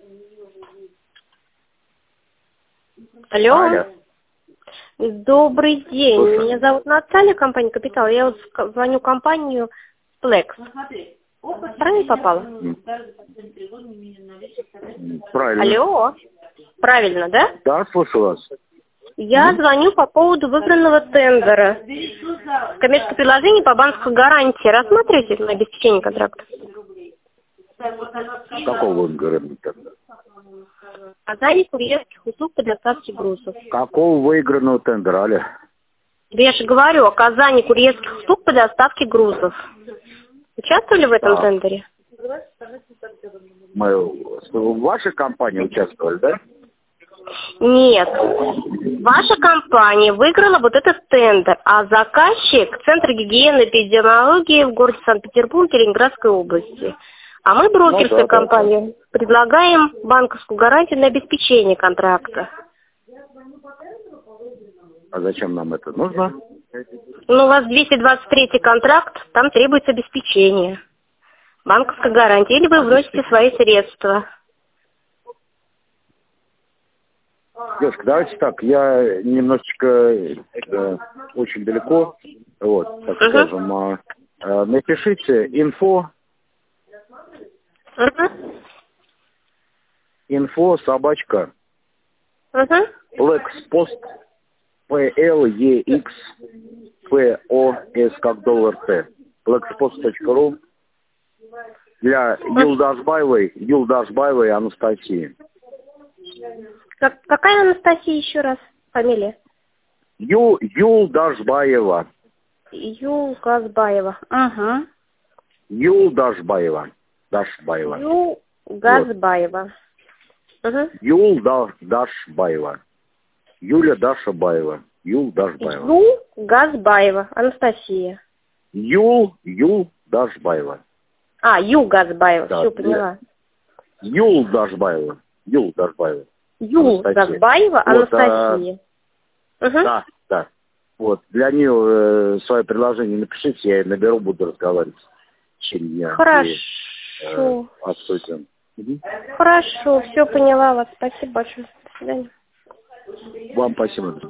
Алло. Алло. Добрый день. Слушаю. Меня зовут Наталья, компания «Капитал». Я вот звоню в компанию Flex. Правильно попала? Правильно. Алло. Правильно, да? Да, слушаю вас. Я звоню по поводу выбранного тендера. Коммерческое предложение по банковской гарантии. Рассматриваете на обеспечение контракта? Какого вы говорите? Оказание курьерских услуг по доставке грузов. Какого выигранного тендера, алло? Да я же говорю, оказание курьерских услуг по доставке грузов. Участвовали в этом тендере? Мы в вашей компании участвовали, да? Нет. Ваша компания выиграла вот этот тендер, а заказчик — Центр гигиены и эпидемиологии в городе Санкт-Петербурге, Ленинградской области. А мы, брокерская компания, предлагаем банковскую гарантию на обеспечение контракта. А зачем нам это нужно? Ну, у вас 223 контракт, там требуется обеспечение. Банковская гарантия. Или вы вносите свои средства. Девушка, давайте так, я немножечко очень далеко, вот, так скажем, напишите info собачка Flexpost PLEXPOS как доллар Т Flexpost.ru для Юлдашбаевой Анастасии. Какая Анастасия еще раз? Фамилия? Юлдашбаева. Юлгазбаева. Ага. Юлдашбаева. Дашбаева. Юлгазбаева. Угу. Юлдашбаева. Юля Дашабаева. Юлдашбаева. Юлгазбаева. Анастасия. Юлдашбаева. А, Юлгазбаева. Да, Все, поняла. Юлдашбаева. Юлдашбаева. Юлгазбаева Анастасия. Да, да. Вот, для нее свое предложение напишите, я наберу, буду разговаривать в течение дня. Хорошо. Обсудим. Хорошо, все поняла вас. Спасибо большое. До свидания. Вам спасибо.